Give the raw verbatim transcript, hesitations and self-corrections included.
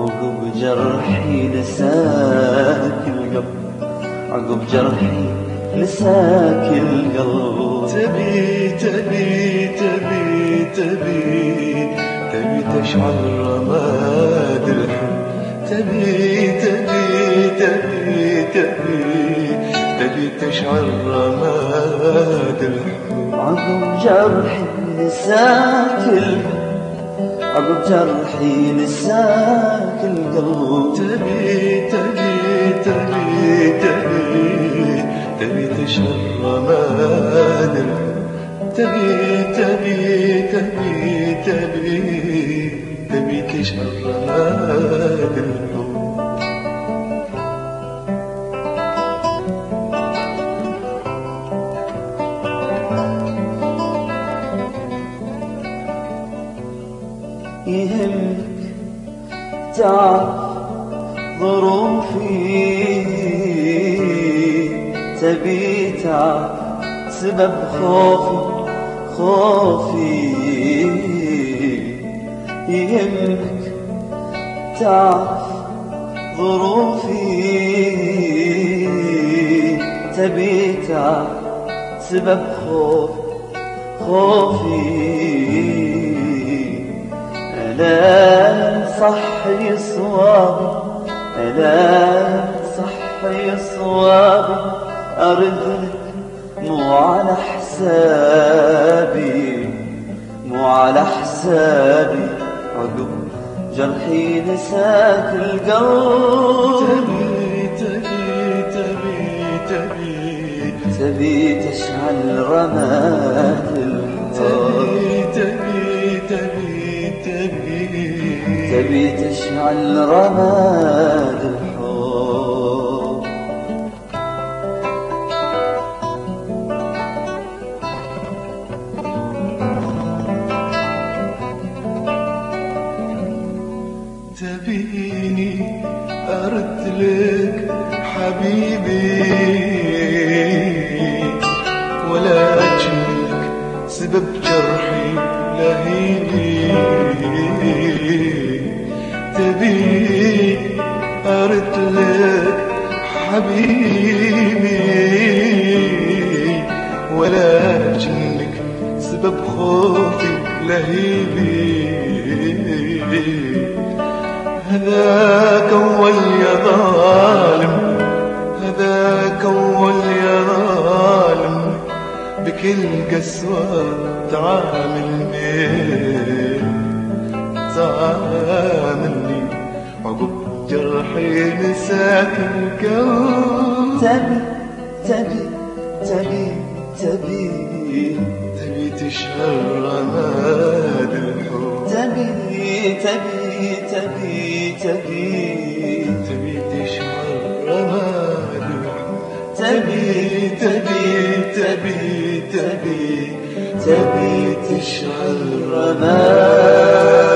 عقب جرحي لساك القلب، عقب جرحي لساك القلب. تبي تبي تبي تبي تبي تشعل رماد الحب، تبي تبي تبي تبي تبي تشعل رماد الحب. عقب جرحي لساك القلب، عقب جرحي لساك القلب. تبي تبي تبي تبي تبي تشعل رماد الحب، تبي تبي تبي تبي تبي تشعل رماد الحب. يهمك تعرف ظروفي، تبي تعرف سبب خوفي خوفي. يهمك تعرف ظروفي، تبي تعرف سبب خوفي خوفي. ألا صحي صوابي، ألا صحي صوابي، أردلك مو على حسابي، مو على حسابي. عقب جرحي لساك القلب. تبي تبي تبي تبي تشعل رماد الحب، تبي تبي تبي تبي تشعل رماد الحب. تبيني أرتلك حبيبي، ولا أجلك سبب جرحي لهيبي. تبي أرتلك حبيبي، ولا أجلك سبب خوفي لهيبي. هذاك أول يا ظالم، هذاك أول يا ظالم، بكل قسوة تعاملني تعاملني. عقب جرحي نساك القلب. تبي تبي تبي تبي تبي تشعل رماد الحب، تبي تبي تبي تبي تبي تشعل رماد الحب. تبي تبي تبي تبي تبي تشعل رماد